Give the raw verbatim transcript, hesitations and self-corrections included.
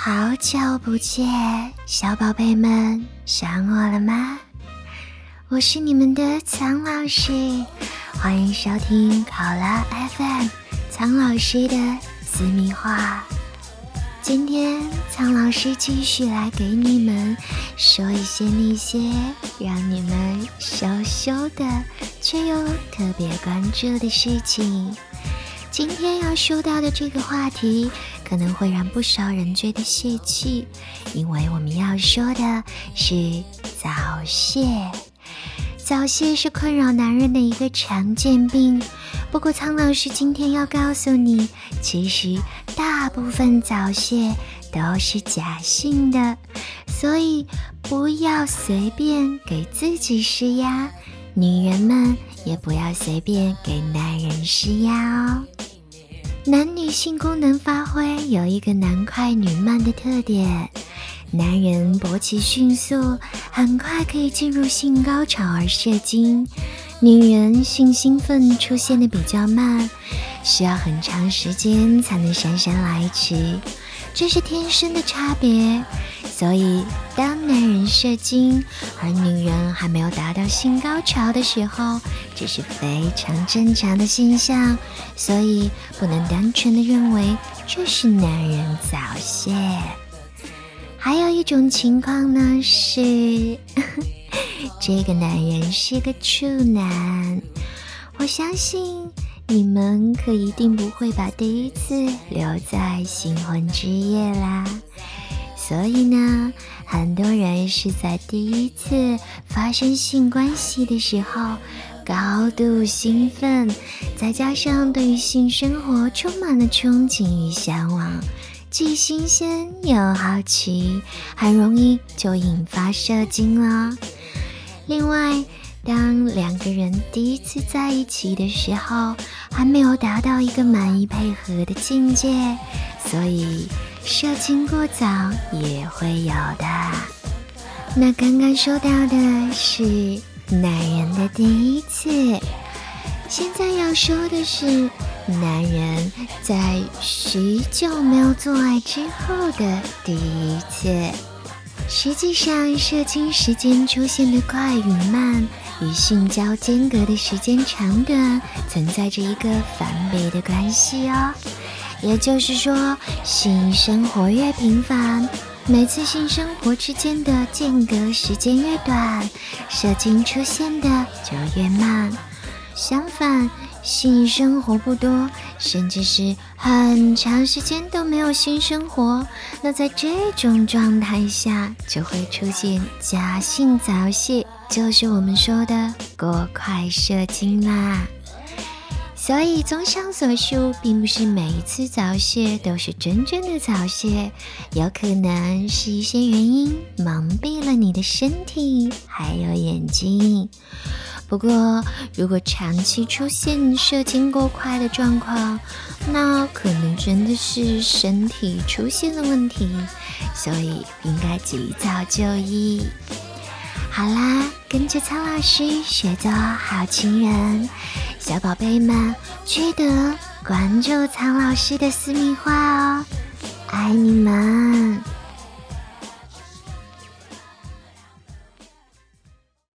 好久不见，小宝贝们，想我了吗？我是你们的苍老师，欢迎收听考拉 F M 苍老师的私密话。今天苍老师继续来给你们说一些那些让你们羞羞的却又特别关注的事情。今天要说到的这个话题可能会让不少人觉得泄气，因为我们要说的是早泄。早泄是困扰男人的一个常见病，不过苍老师今天要告诉你，其实大部分早泄都是假性的，所以不要随便给自己施压，女人们也不要随便给男人施压哦。男女性功能发挥有一个男快女慢的特点，男人勃起迅速，很快可以进入性高潮而射精，女人性兴奋出现的比较慢，需要很长时间才能姗姗来迟，这是天生的差别。所以当男人射精而女人还没有达到性高潮的时候，这是非常正常的现象，所以不能单纯的认为这是男人早泄。还有一种情况呢是这个男人是个处男，我相信你们可一定不会把第一次留在新婚之夜啦，所以呢，很多人是在第一次发生性关系的时候高度兴奋，再加上对于性生活充满了憧憬与向往，既新鲜又好奇，很容易就引发射精了。另外，当两个人第一次在一起的时候，还没有达到一个满意配合的境界，所以射精过早也会有的。那刚刚说到的是男人的第一次，现在要说的是男人在许久没有做爱之后的第一次。实际上，射精时间出现的快与慢与性交间隔的时间长短存在着一个反比的关系哦。也就是说，性生活越频繁，每次性生活之间的间隔时间越短，射精出现的就越慢。相反，性生活不多，甚至是很长时间都没有性生活，那在这种状态下就会出现假性早泄，就是我们说的过快射精啦。所以综上所述，并不是每一次早泄都是真正的早泄，有可能是一些原因蒙蔽了你的身体还有眼睛。不过如果长期出现射精过快的状况，那可能真的是身体出现了问题，所以应该及早就医。好啦，跟着苍老师学做好情人，小宝贝们记得关注苍老师的私密话哦，爱你们。